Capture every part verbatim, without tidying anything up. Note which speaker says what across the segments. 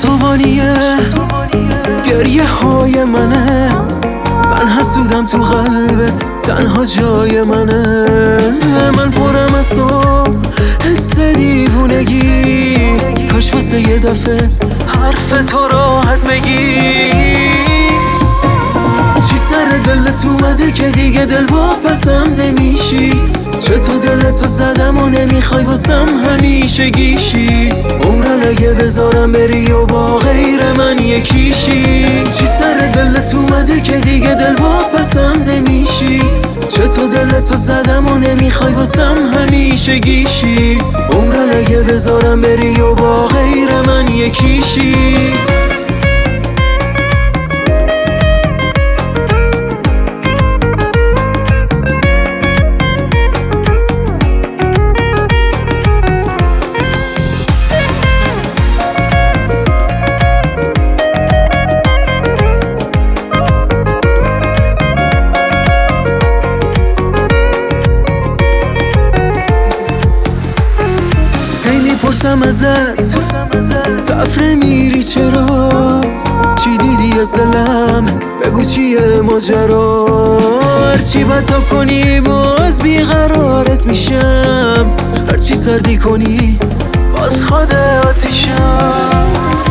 Speaker 1: شتوانیه گریه های منه، من حسودم تو قلبت تنها جای منه. من پرم از تو حس دیوونگی، کاش واسه یه دفعه حرف تو راحت بگی. چی سر دلت اومده که دیگه دل واپسم نمیشی؟ چطور دلتو زدم و نمیخوای واسم همیشه گیشی؟ عمرن اگه بذارم بری و با غیر من یکیشی. چی سر دلت اومده که دیگه دل واپسم نمیشی؟ چطور دلتو زدم و نمیخوای واسم همیشه گیشی؟ عمرن اگه بذارم بری و با غیر من یکیشی. میپرسم ازت تفره میری چرا؟ چی دیدی از دلم؟ بگو چیه ماجرا؟ هرچی بدا کنی باز بیقرارت میشم، هرچی سردی کنی باز خود آتیشم.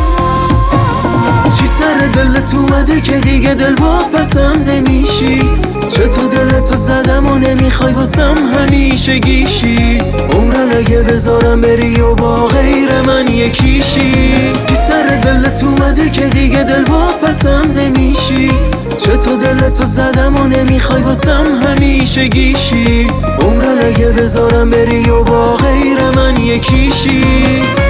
Speaker 1: چی سر دلت اومده که دیگه دل واپسم نمیشی؟ چطور دلتو زدم و نمیخوای واسم همیشه گیشی؟ عمرن اگه بذارم بری و با غیر من یکیشی. چی سر دلت اومده که دیگه دل واپسم نمیشی؟ چطور دلتو زدم و نمیخوای واسم همیشه گیشی؟ عمرن اگه بذارم بری و با غیر من یکیشی.